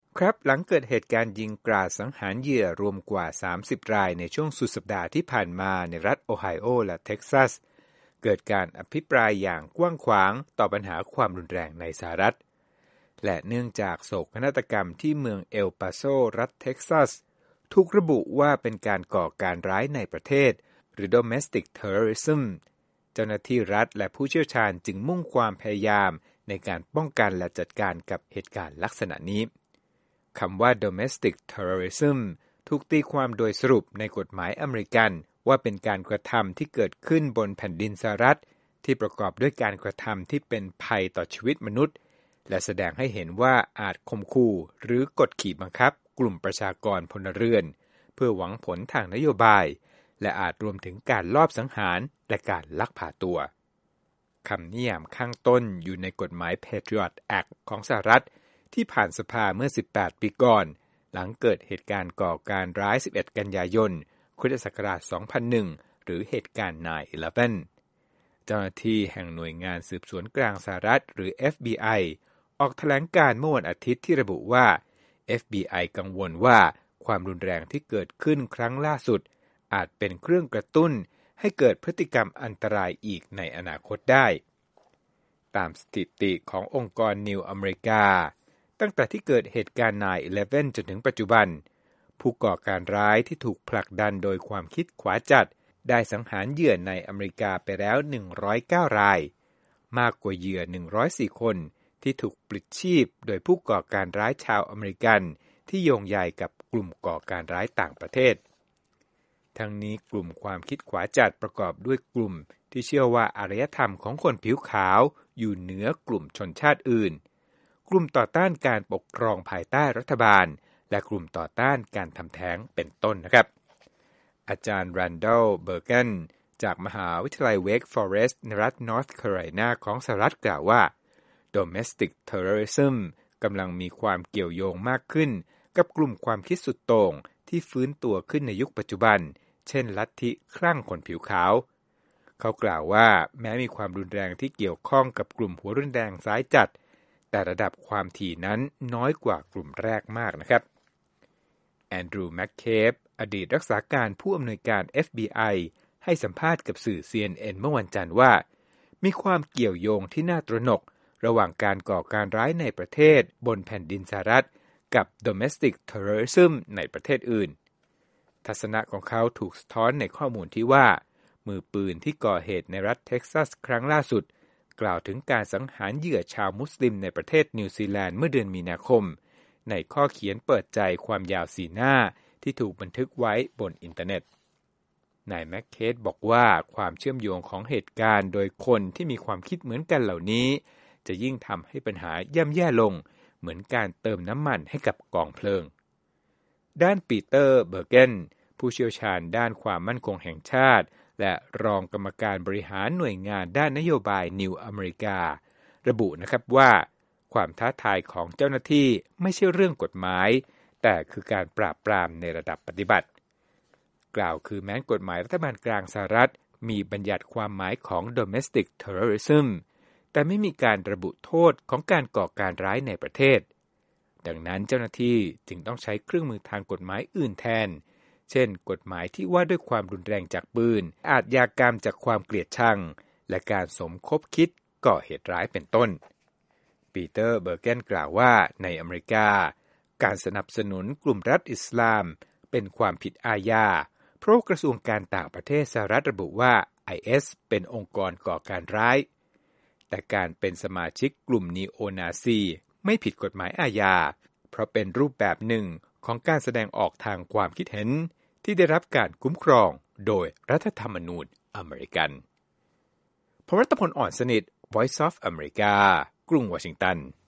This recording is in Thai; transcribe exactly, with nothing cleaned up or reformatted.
ครับหลังเกิดเหตุการณ์ยิงกราดสังหารเหยื่อรวมกว่าสามสิบรายในช่วงสุดสัปดาห์ที่ผ่านมาในรัฐโอไฮโอและเท็กซัสเกิดการอภิปรายอย่างกว้างขวางต่อปัญหาความรุนแรงในสหรัฐและเนื่องจากโศกนาฏกรรมที่เมืองเอลปาโซรัฐเท็กซัสถูกระบุว่าเป็นการก่อการร้ายในประเทศหรือ domestic terrorism เจ้าหน้าที่รัฐและผู้เชี่ยวชาญจึงมุ่งความพยายามในการป้องกันและจัดการกับเหตุการณ์ลักษณะนี้คำว่า domestic terrorism ถูกตีความโดยสรุปในกฎหมายอเมริกันว่าเป็นการกระทำที่เกิดขึ้นบนแผ่นดินสหรัฐที่ประกอบด้วยการกระทำที่เป็นภัยต่อชีวิตมนุษย์และแสดงให้เห็นว่าอาจข่มขู่หรือกดขี่บังคับกลุ่มประชากรพลเรือนเพื่อหวังผลทางนโยบายและอาจรวมถึงการลอบสังหารและการลักพาตัวคำนิยามข้างต้นอยู่ในกฎหมาย Patriot Act ของสหรัฐที่ผ่านสภาเมื่อสิบแปดปีก่อนหลังเกิดเหตุการณ์ก่อการร้ายสิบเอ็ดกันยายนค.ศ. สองพันหนึ่งหรือเหตุการณ์ ไนน์ อีเลฟเว่น เจ้าหน้าที่แห่งหน่วยงานสืบสวนกลางสหรัฐหรือ เอฟ บี ไอ ออกแถลงการณ์เมื่อวันอาทิตย์ที่ระบุว่า เอฟ บี ไอ กังวลว่าความรุนแรงที่เกิดขึ้นครั้งล่าสุดอาจเป็นเครื่องกระตุ้นให้เกิดพฤติกรรมอันตรายอีกในอนาคตได้ตามสถิติขององค์กร New America ตั้งแต่ที่เกิดเหตุการณ์ ไนน์ อีเลฟเว่น จนถึงปัจจุบันผู้ก่อการร้ายที่ถูกผลักดันโดยความคิดขวาจัดได้สังหารเหยื่อในอเมริกาไปแล้วหนึ่งร้อยเก้ารายมากกว่าเหยื่อหนึ่งร้อยสี่คนที่ถูกปลิดชีพโดยผู้ก่อการร้ายชาวอเมริกันที่โยงใยกับกลุ่มก่อการร้ายต่างประเทศทั้งนี้กลุ่มความคิดขวาจัดประกอบด้วยกลุ่มที่เชื่อว่าอารยธรรมของคนผิวขาวอยู่เหนือกลุ่มชนชาติอื่นกลุ่มต่อต้านการปกครองภายใต้รัฐบาลและกลุ่มต่อต้านการทำแท้งเป็นต้นนะครับอาจารย์แรนดัล เบอร์เกนจากมหาวิทยาลัยเวกฟอเรสต์ในรัฐนอร์ทแคโรไลนาของสหรัฐกล่าวว่า domestic terrorism กำลังมีความเกี่ยวโยงมากขึ้นกับกลุ่มความคิดสุดโต่งที่ฟื้นตัวขึ้นในยุคปัจจุบันเช่นลัทธิคลั่งคนผิวขาวเขากล่าวว่าแม้มีความรุนแรงที่เกี่ยวข้องกับกลุ่มหัวรุนแรงซ้ายจัดแต่ระดับความถี่นั้นน้อยกว่ากลุ่มแรกมากนะครับแอนดรูว์ แมคเคฟอดีตรักษาการผู้อำนวยการ เอฟ บี ไอ ให้สัมภาษณ์กับสื่อ ซี เอ็น เอ็น เมื่อวันจันทร์ว่ามีความเกี่ยวโยงที่น่าตระหนกระหว่างการก่อการร้ายในประเทศบนแผ่นดินสหรัฐกับ domestic terrorism ในประเทศอื่นทัศนะของเขาถูกสะท้อนในข้อมูลที่ว่ามือปืนที่ก่อเหตุในรัฐเท็กซัสครั้งล่าสุดกล่าวถึงการสังหารเหยื่อชาวมุสลิมในประเทศนิวซีแลนด์เมื่อเดือนมีนาคมในข้อเขียนเปิดใจความยาวสี่หน้าที่ถูกบันทึกไว้บนอินเทอร์เน็ตนายแมคเคธบอกว่าความเชื่อมโยงของเหตุการณ์โดยคนที่มีความคิดเหมือนกันเหล่านี้จะยิ่งทำให้ปัญหาย่ำแย่ลงเหมือนการเติมน้ำมันให้กับกองเพลิงด้านปีเตอร์ เบอร์เกนผู้เชี่ยวชาญด้านความมั่นคงแห่งชาติและรองกรรมการบริหารหน่วยงานด้านนโยบายนิวอเมริการะบุนะครับว่าความท้าทายของเจ้าหน้าที่ไม่ใช่เรื่องกฎหมายแต่คือการปราบปรามในระดับปฏิบัติกล่าวคือแม้กฎหมายรัฐบาลกลางสหรัฐมีบัญญัติความหมายของ domestic terrorism แต่ไม่มีการระบุโทษของการก่อการร้ายในประเทศดังนั้นเจ้าหน้าที่จึงต้องใช้เครื่องมือทางกฎหมายอื่นแทนเช่นกฎหมายที่ว่าด้วยความรุนแรงจากปืนอาชญากรรมจากความเกลียดชังและการสมคบคิดก่อเหตุร้ายเป็นต้นปีเตอร์ เบอร์เกนกล่าวว่าในอเมริกาการสนับสนุนกลุ่มรัฐอิสลามเป็นความผิดอาญาเพราะกระทรวงการต่างประเทศสหรัฐระบุว่า ไอ เอส เป็นองค์กรก่อการร้ายแต่การเป็นสมาชิกกลุ่มนีโอนาซีไม่ผิดกฎหมายอาญาเพราะเป็นรูปแบบหนึ่งของการแสดงออกทางความคิดเห็นที่ได้รับการคุ้มครองโดยรัฐธรรมนูญอเมริกันผมรัตพล อ่อนสนิท Voice of America กรุงวอชิงตัน